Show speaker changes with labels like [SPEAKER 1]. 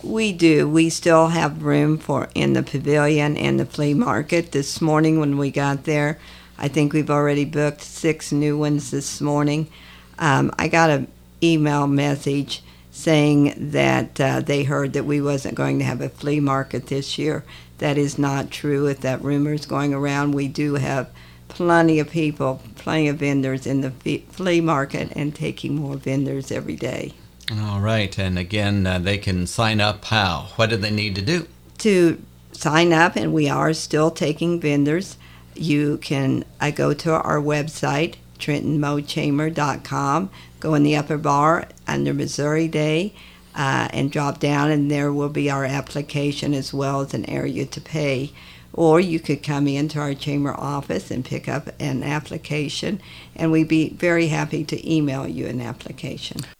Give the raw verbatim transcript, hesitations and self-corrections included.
[SPEAKER 1] We do. We still have room for in the pavilion and the flea market. This morning when we got there, I think we've already booked six new ones this morning. Um, I got an email message saying that uh, they heard that we wasn't going to have a flea market this year. That is not true. If that rumor is going around, we do have plenty of people, plenty of vendors in the flea market and taking more vendors every day.
[SPEAKER 2] All right. And again, uh, they can sign up how? What do they need to do?
[SPEAKER 1] To sign up, and we are still taking vendors, you can uh, go to our website, Trenton Mow Chamber dot com, go in the upper bar under Missouri Day, uh, and drop down, and there will be our application as well as an area to pay. Or you could come into our chamber office and pick up an application, and we'd be very happy to email you an application.